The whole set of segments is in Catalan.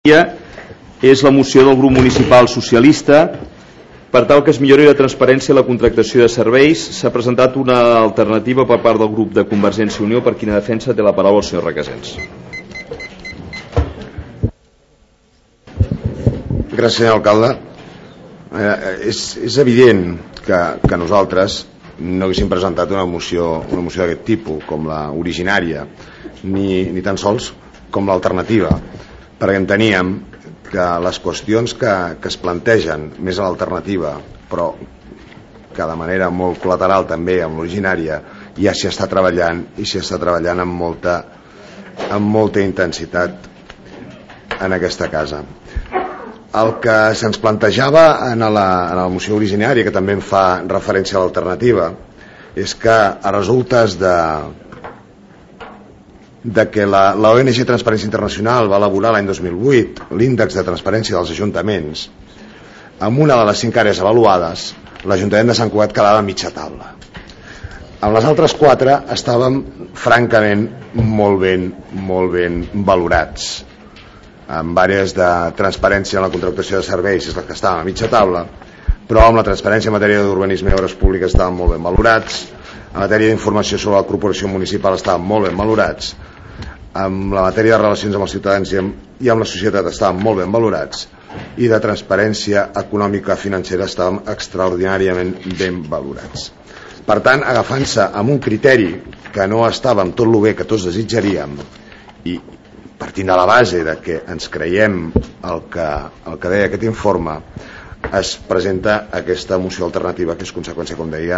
és la moció del grup municipal socialista per tal que es millori la transparència i la contractació de serveis. S'ha presentat una alternativa per part del grup de Convergència i Unió, per quina defensa té la paraula el senyor Requesens. Gràcies, senyor alcalde. És evident que nosaltres no haguéssim presentat una moció d'aquest tipus com la originària, ni tan sols com l'alternativa, perquè enteníem que les qüestions que es plantegen més a l'alternativa, però que de manera molt col·lateral també amb l'originària, ja s'hi està treballant i s'hi està treballant amb molta intensitat en aquesta casa. El que se'ns plantejava en la moció originària, que també en fa referència a l'alternativa, és que a resultes de que la ONG Transparència Internacional va elaborar l'any 2008 l'índex de transparència dels ajuntaments, amb una de les 5 àrees avaluades, l'Ajuntament de Sant Cugat quedava a mitja taula. Amb les altres 4 estàvem francament molt ben valorats. Amb àrees de transparència en la contractació de serveis és la que estàvem a mitja taula, però amb la transparència en matèria d'urbanisme i obres públiques estàvem molt ben valorats, en matèria d'informació sobre la corporació municipal estàvem molt ben valorats, amb la matèria de relacions amb els ciutadans i amb la societat estàvem molt ben valorats, i de transparència econòmica financera estàvem extraordinàriament ben valorats. Per tant, agafant-se amb un criteri que no estava amb tot el bé que tots desitjaríem, i partint de la base de que ens creiem el que deia aquest informe, es presenta aquesta moció alternativa, que és conseqüència, com deia,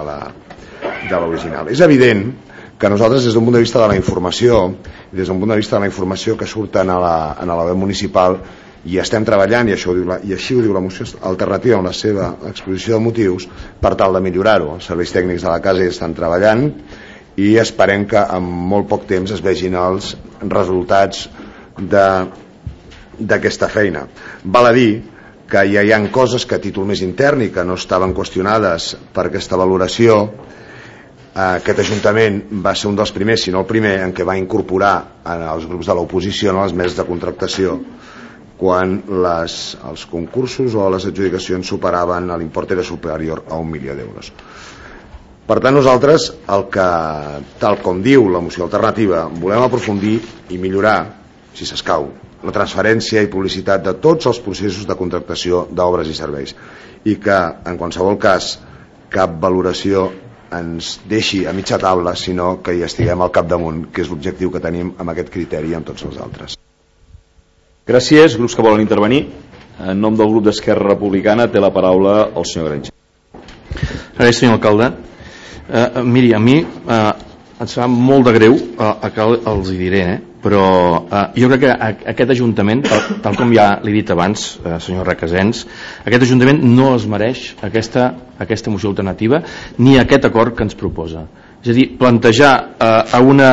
de l'original. És evident que nosaltres, des d'un punt de vista de la informació, des d'un punt de vista de la informació que surt en la web municipal, i estem treballant, i així ho diu la moció alternativa en la seva exposició de motius, per tal de millorar-ho. Els serveis tècnics de la casa hi estan treballant i esperem que en molt poc temps es vegin els resultats d'aquesta feina. Val a dir que ja hi ha coses que a títol més intern i que no estaven qüestionades per aquesta valoració. Aquest Ajuntament va ser un dels primers, si no el primer, en què va incorporar els grups de l'oposició en les meses de contractació quan els concursos o les adjudicacions superaven, l'import era superior a 1 milió d'euros. Per tant, nosaltres, tal com diu la moció alternativa, volem aprofundir i millorar, si s'escau, la transferència i publicitat de tots els processos de contractació d'obres i serveis, i que, en qualsevol cas, cap valoració ens deixi a mitja taula, sinó que hi estiguem al capdamunt, que és l'objectiu que tenim amb aquest criteri i amb tots els altres. Gràcies. Grups que volen intervenir. En nom del grup d'Esquerra Republicana té la paraula el senyor Granger. Gràcies, senyor alcalde. Miri, a mi em sap molt de greu, els hi diré, però jo crec que aquest Ajuntament, tal com ja l'he dit abans, senyor Requesens, aquest Ajuntament no es mereix aquesta moció alternativa ni aquest acord que ens proposa. És a dir, plantejar a una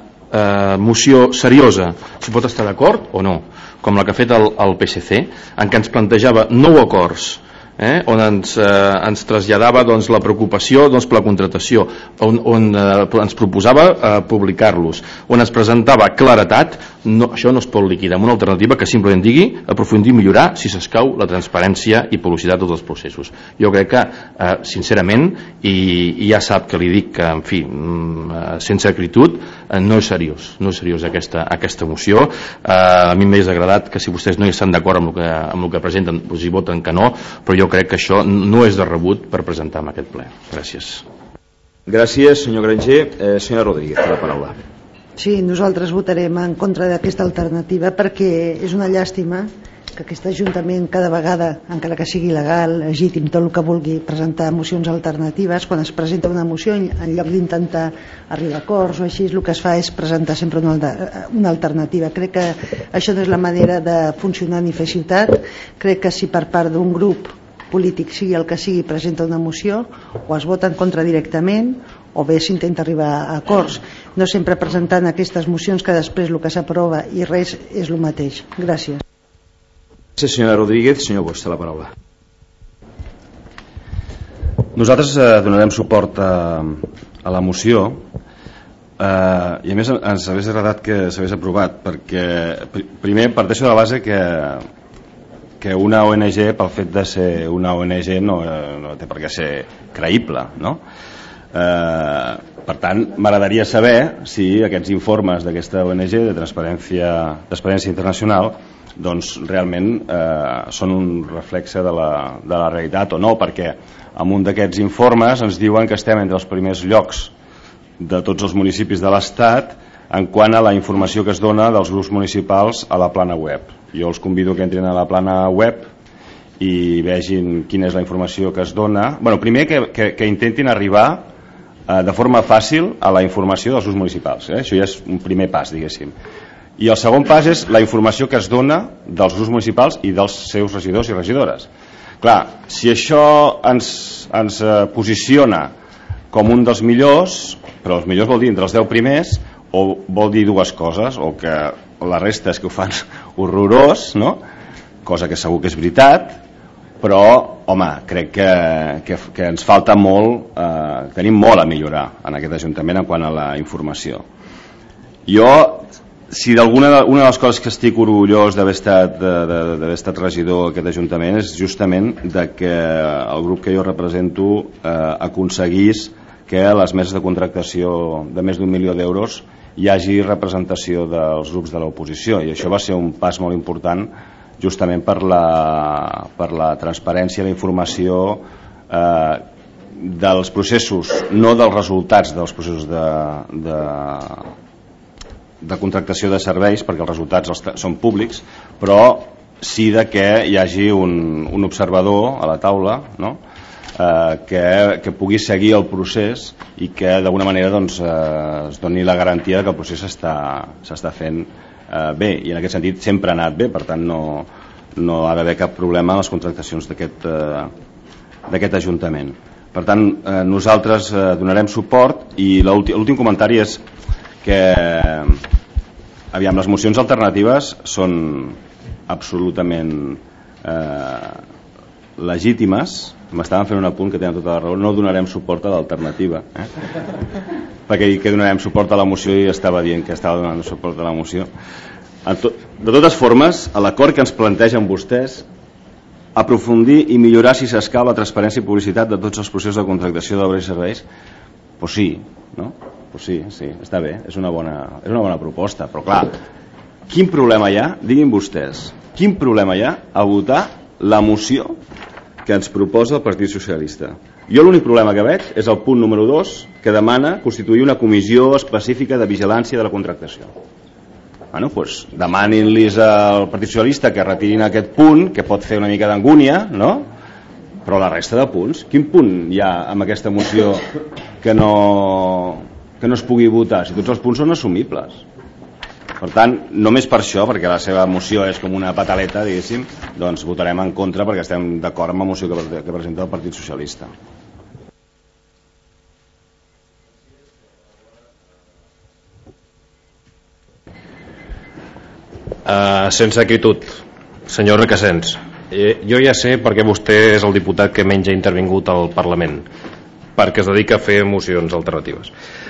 moció seriosa si pot estar d'acord o no, com la que ha fet el PSC, en què ens plantejava 9 acords, on ens traslladava la preocupació per la contractació, on ens proposava publicar-los, on es presentava claretat. Això no es pot liquidar amb una alternativa que simplement digui aprofundir i millorar, si s'escau, la transparència i publicitat de tots els processos. Jo crec que, sincerament, i ja sap que li dic que, en fi, sense acritud, no és seriós aquesta moció. A mi m'hauria agradat que, si vostès no hi estan d'acord amb el que presenten, hi voten que no, però jo crec que això no és de rebut per presentar en aquest ple. Gràcies. Gràcies, senyor Granger. Senyora Rodríguez, té la paraula. Sí, nosaltres votarem en contra d'aquesta alternativa perquè és una llàstima que aquest Ajuntament cada vegada, encara que sigui legal, legítim, tot el que vulgui, presentar mocions alternatives, quan es presenta una moció, en lloc d'intentar arribar a acords o així, el que es fa és presentar sempre una alternativa. Crec que això no és la manera de funcionar ni fer ciutat. Crec que si per part d'un grup polític, sigui el que sigui, presenta una moció, o es vota en contra directament o bé s'intenta arribar a acords, no sempre presentant aquestes mocions que després el que s'aprova i res és el mateix. Gràcies. Gràcies, senyora Rodríguez. Senyor Bosch, té la paraula. Nosaltres donarem suport a la moció I a més ens hauria agradat que s'hagués aprovat, perquè primer parteixo de la base que una ONG, pel fet de ser una ONG, no té per què ser creïble, no? Per tant, m'agradaria saber si aquests informes d'aquesta ONG de Transparència Internacional doncs realment són un reflexe de la realitat o no, perquè en un d'aquests informes ens diuen que estem entre els primers llocs de tots els municipis de l'Estat en quant a la informació que es dona dels grups municipals a la plana web. Jo els convido que entrin a la plana web i vegin quina és la informació que es dona. Primer que intentin arribar de forma fàcil a la informació dels grups municipals, això ja és un primer pas, diguéssim. I el segon pas és la informació que es dona dels grups municipals i dels seus regidors i regidores. Clar, si això ens posiciona com un dels millors, però els millors vol dir entre els 10 primers, o vol dir dues coses, o que la resta és que ho fan horrorós, no? Cosa que segur que és veritat, però, home, crec que ens falta molt, tenim molt a millorar en aquest Ajuntament en quant a la informació. Jo, si una de les coses que estic orgullós d'haver estat regidor d'aquest Ajuntament és justament que el grup que jo represento aconseguís que a les meses de contractació de més d'1 milió d'euros hi hagi representació dels grups de l'oposició, i això va ser un pas molt important justament per la transparència i la informació dels processos, no dels resultats dels processos de contractació de serveis, perquè els resultats són públics, però sí que hi hagi un observador a la taula, no? Que pugui seguir el procés i que d'alguna manera es doni la garantia que el procés s'està fent bé, i en aquest sentit sempre ha anat bé, per tant no ha d'haver cap problema en les contractacions d'aquest Ajuntament. Per tant, nosaltres donarem suport, i l'últim comentari és que les mocions alternatives són absolutament legítimes. M'estaven fent un apunt que tenen tota la raó, no donarem suport a l'alternativa, perquè que donarem suport a la moció i estava dient que estava donant suport a la moció. De totes formes, a l'acord que ens plantegen vostès, aprofundir i millorar si s'escau la transparència i publicitat de tots els processos de contractació d'obres i serveis, doncs sí, no? Pues sí, està bé, és una bona proposta, però clar, quin problema hi ha, diguin vostès, quin problema hi ha a votar la moció que ens proposa el Partit Socialista? Jo l'únic problema que veig és el punt número 2, que demana constituir una comissió específica de vigilància de la contractació. Doncs demanin-los al Partit Socialista que retirin aquest punt, que pot fer una mica d'angúnia, no? Però la resta de punts, quin punt hi ha amb aquesta moció que no es pugui votar, si tots els punts són assumibles? Per tant, només per això, perquè la seva moció és com una pataleta, diguéssim, doncs votarem en contra, perquè estem d'acord amb la moció que presenta el Partit Socialista. Sense acritud, senyor Recasens, jo ja sé perquè vostè és el diputat que menys ha intervingut al Parlament, perquè es dedica a fer mocions alternatives.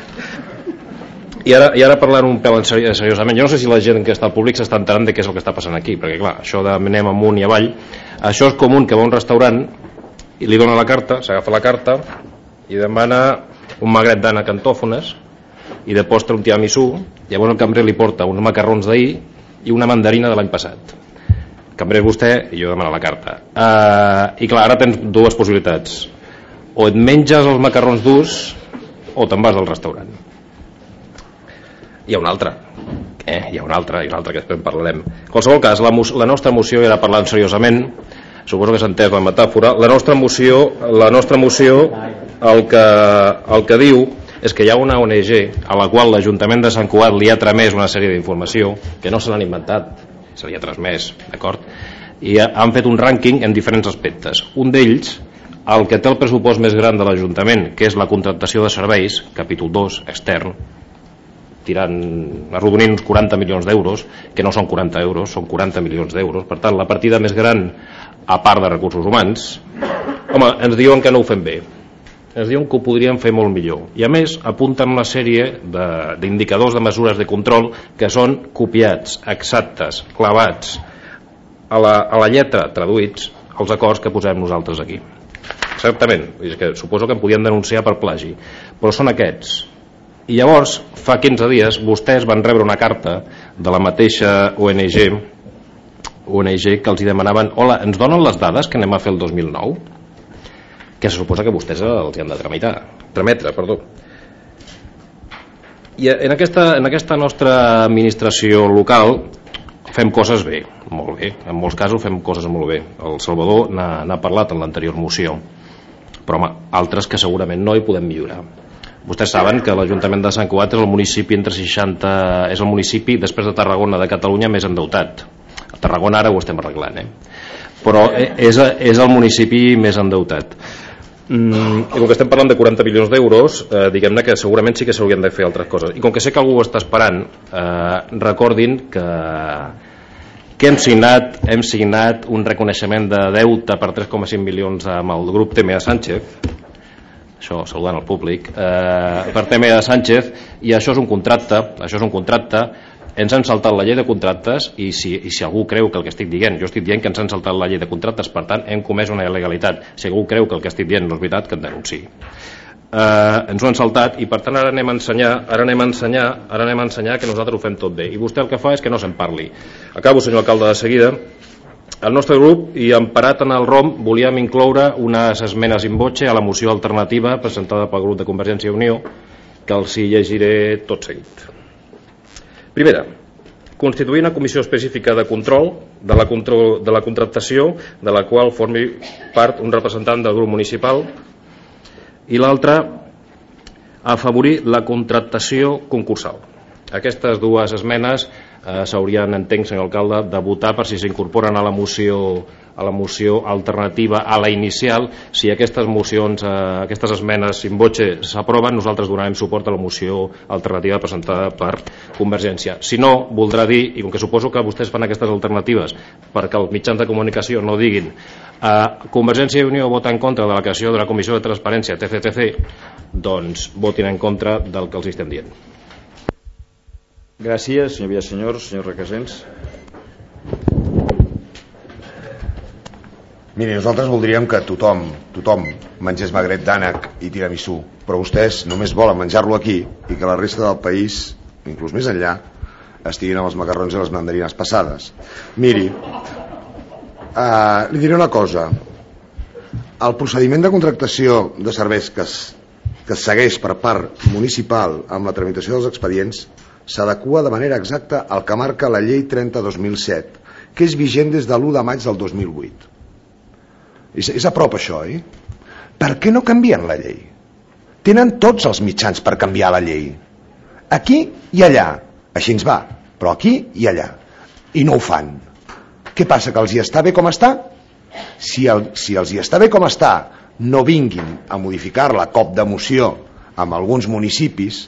I ara parlant un pèl seriosament, jo no sé si la gent que està al públic s'està enterant de què és el que està passant aquí, perquè clar, això d'anem amunt i avall, això és com un que va a un restaurant i li dona la carta, s'agafa la carta i demana un magret d'ànec amb tòfones i de postre un tiramisú, llavors el cambrer li porta uns macarrons d'ahir i una mandarina de l'any passat. El cambrer és vostè i jo demano la carta. I clar, ara tens dues possibilitats: o et menges els macarrons durs o te'n vas del restaurant. Hi ha una altra, que després en parlarem. En qualsevol cas, la nostra moció, era parlant seriosament, suposo que s'ha entès la metàfora, la nostra moció el que diu és que hi ha una ONG a la qual l'Ajuntament de Sant Cugat li ha tramès una sèrie d'informació que no se l'han inventat, se li ha transmès, d'acord? I han fet un rànquing en diferents aspectes. Un d'ells, el que té el pressupost més gran de l'Ajuntament, que és la contractació de serveis, capítol 2, extern, arrodonint uns 40 milions d'euros, que no són 40 euros, són 40 milions d'euros. Per tant, la partida més gran, a part de recursos humans, home, ens diuen que no ho fem bé. ens diuen que ho podrien fer molt millor, i a més apunten una sèrie d'indicadors de mesures de control que són copiats, exactes, clavats a la lletra, traduïts els acords que posem nosaltres aquí. Exactament, és que suposo que em podien denunciar per plagi, però són aquests. I llavors, fa 15 dies, vostès van rebre una carta de la mateixa ONG que els demanaven: hola, ens donen les dades que anem a fer el 2009? Que se suposa que vostès els hi han de trametre. I en aquesta nostra administració local fem coses bé, molt bé, en molts casos fem coses molt bé. El Salvador n'ha parlat en l'anterior moció, però home, altres que segurament no hi podem millorar. Vostès saben que l'Ajuntament de Sant Cugat és el municipi és el municipi després de Tarragona de Catalunya més endeutat. A Tarragona ara ho estem arreglant, però és el municipi més endeutat. I com que estem parlant de 40 milions d'euros, diguem-ne que segurament sí que s'haurien de fer altres coses. I com que sé que algú ho està esperant, recordin que hem signat un reconeixement de deute per 3,5 milions amb el grup TMA Sánchez, això saludant el públic, per TMA Sánchez, i això és un contracte. Ens han saltat la llei de contractes, i si algú creu que el que estic dient, jo estic dient que ens han saltat la llei de contractes, per tant hem comès una il·legalitat. Si algú creu que el que estic dient no és veritat, que en denunciï. Ens ho han saltat, i per tant ara anem a ensenyar que nosaltres ho fem tot bé, i vostè el que fa és que no se'n parli. Acabo, senyor alcalde, de seguida. El nostre grup, i emparat en el ROM, volíem incloure unes esmenes in voce a la moció alternativa presentada pel grup de Convergència i Unió, que els hi llegiré tot seguit. Primera, constituir una comissió específica de control de la contractació de la qual formi part un representant del grup municipal, i l'altra, afavorir la contractació concursal. Aquestes dues esmenes s'haurien, entenc, senyor alcalde, de votar per si s'incorporen a la moció alternativa a la inicial. Si aquestes esmenes in voce s'aproven, nosaltres donarem suport a la moció alternativa presentada per Convergència. Si no, voldrà dir, i com que suposo que vostès fan aquestes alternatives perquè els mitjans de comunicació no diguin Convergència i Unió vota en contra de la creació de la Comissió de Transparència TCTC, doncs votin en contra del que els estem dient. Gràcies, senyor Villaseñor. Senyor Requesens. Miri, nosaltres voldríem que tothom mengés magret d'ànec i tiramisú, però vostès només volen menjar-lo aquí i que la resta del país, inclús més enllà, estiguin amb els macarrons i les mandarines passades. Miri, li diré una cosa. El procediment de contractació de serveis que es segueix per part municipal amb la tramitació dels expedients s'adequa de manera exacta al que marca la llei 30/2007, que és vigent des de l'1 de maig del 2008. És a prop això, oi? Per què no canvien la llei? Tenen tots els mitjans per canviar la llei. Aquí i allà. Així ens va, però aquí i allà. I no ho fan. Què passa, que els hi està bé com està? Si els hi està bé com està, no vinguin a modificar-la a cop de moció amb alguns municipis,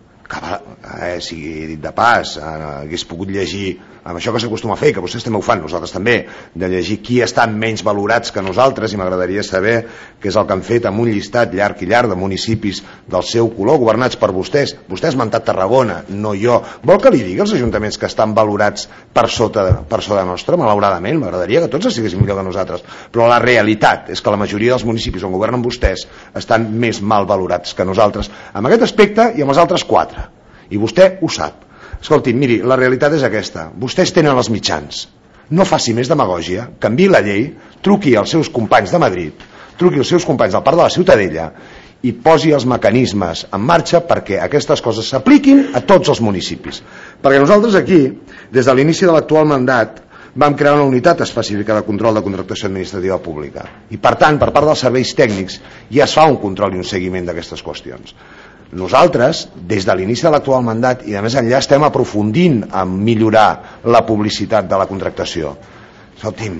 que sigui dit de pas, hagués pogut llegir amb això que s'acostuma a fer, que vostès també ho fan, nosaltres també, de llegir qui estan menys valorats que nosaltres, i m'agradaria saber què és el que han fet amb un llistat llarg i llarg de municipis del seu color, governats per vostès. Vostè ha esmentat Tarragona, no jo. Vol que li digui als ajuntaments que estan valorats per sota nostra? Malauradament, m'agradaria que tots estiguessin millor que nosaltres, però la realitat és que la majoria dels municipis on governen vostès estan més mal valorats que nosaltres, amb aquest aspecte i amb els altres 4, i vostè ho sap. Escolti, miri, la realitat és aquesta. Vostès tenen els mitjans. No faci més demagògia, canviï la llei, truqui als seus companys de Madrid, truqui als seus companys del Parc de la Ciutadella i posi els mecanismes en marxa perquè aquestes coses s'apliquin a tots els municipis. Perquè nosaltres aquí, des de l'inici de l'actual mandat, vam crear una unitat específica de control de contractació administrativa pública. I per tant, per part dels serveis tècnics, ja es fa un control i un seguiment d'aquestes qüestions. Nosaltres, des de l'inici de l'actual mandat i de més enllà, estem aprofundint en millorar la publicitat de la contractació. Escolti'm,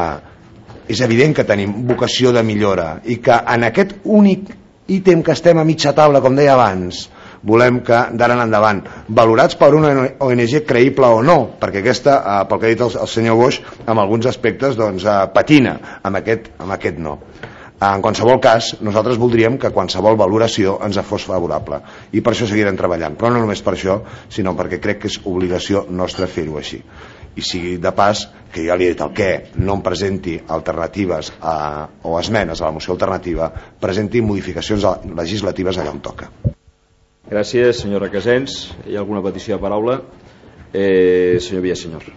és evident que tenim vocació de millora i que en aquest únic ítem que estem a mitja taula, com deia abans, volem que d'ara en endavant, valorats per una ONG creïble o no, perquè aquesta, pel que ha dit el senyor Boix, en alguns aspectes patina, amb aquest no. En qualsevol cas, nosaltres voldríem que qualsevol valoració ens fos favorable i per això seguirem treballant, però no només per això, sinó perquè crec que és obligació nostra fer-ho així. I sigui de pas, que ja li he dit el què, no em presenti alternatives o esmenes a la moció alternativa, presenti modificacions legislatives allà on toca. Gràcies, senyor Requesens. Hi ha alguna petició de paraula? Senyor Villasenyor.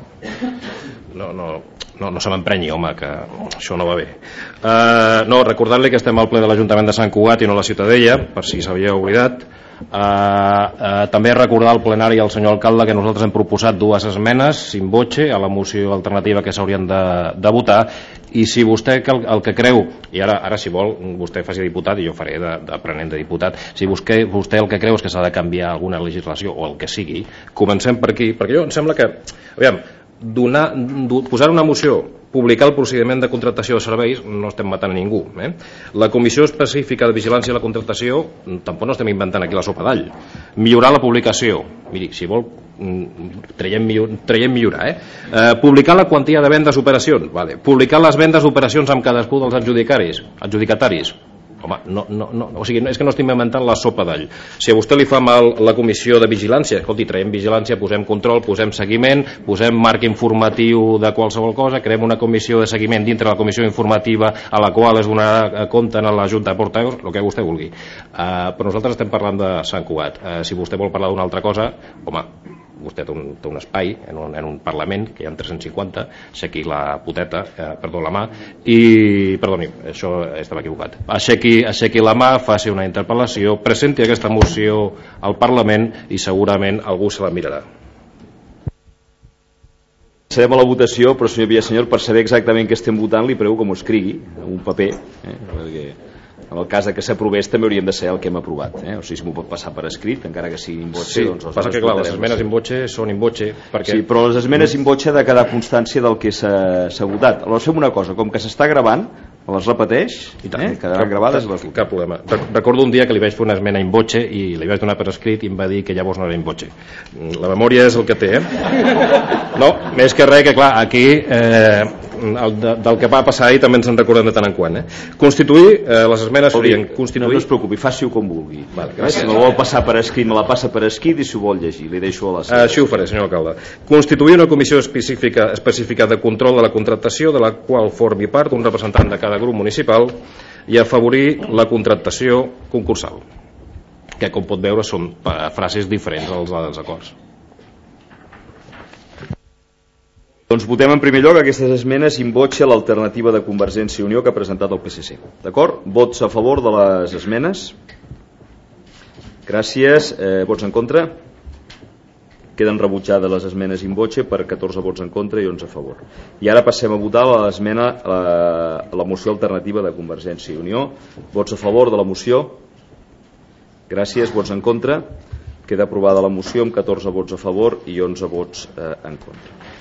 No se m'emprenyi, home, que això no va bé. No, recordar-li que estem al ple de l'Ajuntament de Sant Cugat i no a la Ciutadella, per si s'havia oblidat. També recordar al plenari i al senyor alcalde que nosaltres hem proposat 2 esmenes in voce a la moció alternativa que s'haurien de votar, i si vostè el que creu, i ara si vol vostè faci diputat i jo faré d'aprenent de diputat, si vostè el que creu és que s'ha de canviar alguna legislació o el que sigui, comencem per aquí, perquè jo em sembla que, aviam, posar una moció, publicar el procediment de contractació de serveis, no estem matant a ningú. La Comissió Específica de Vigilància i la Contractació, tampoc no estem inventant aquí la sopa d'all. Millorar la publicació, miri, si vol traiem millorar. Publicar la quantia de vendes d'operacions, vale. Publicar les vendes d'operacions amb cadascú dels adjudicataris. Home, o sigui, és que no estic inventant la sopa d'all. Si a vostè li fa mal la comissió de vigilància, escolti, traiem vigilància, posem control, posem seguiment, posem marc informatiu de qualsevol cosa, creem una comissió de seguiment dintre de la comissió informativa a la qual es donarà compte a la Junta de Portaveus, el que vostè vulgui. Però nosaltres estem parlant de Sant Cugat. Si vostè vol parlar d'una altra cosa, home, vostè té un espai en un Parlament que hi ha 350, aixequi la mà i, perdoni, això estava equivocat, aixequi la mà, faci una interpel·lació, presenti aquesta moció al Parlament i segurament algú se la mirarà. Passarem a la votació, però senyor Villasenyor, per saber exactament què estem votant li prego que m'ho escrigui en un paper, perquè en el cas que s'aprovés també hauríem de saber el que hem aprovat, o sigui, si m'ho pot passar per escrit, encara que sigui in voce. Sí, passa que clar, les esmenes in voce són in voce perquè... Sí, però les esmenes in voce ha de quedar constància del que s'ha votat. Aleshores fem una cosa, com que s'està gravant, les repeteix, quedaran gravades les votes. Cap problema. Recordo un dia que li vaig fer una esmena in voce i li vaig donar per escrit i em va dir que llavors no era in voce. La memòria és el que té, No, més que res, que clar, aquí del que va passar ahir també ens en recordem de tant en quant. Constituir, les esmenes serien constituir... No es preocupi, faci-ho com vulgui. Vale, si me la vol passar per escrit, me la passa per escrit, i si ho vol llegir, li deixo a la seva. Així ho faré, senyor alcalde. Constituir una comissió específica de control de la contractació, de la qual formi part un representant de cada grup municipal, i afavorir la contractació concursal, que com pot veure són frases diferents als acords. Doncs votem en primer lloc aquestes esmenes in voce a l'alternativa de Convergència i Unió que ha presentat el PSC. D'acord? Vots a favor de les esmenes? Gràcies. Vots en contra? Queden rebutjades les esmenes in voce per 14 vots en contra i 11 a favor. I ara passem a votar l'esmena a la moció alternativa de Convergència i Unió. Vots a favor de la moció? Gràcies. Vots en contra? Queda aprovada la moció amb 14 vots a favor i 11 vots en contra.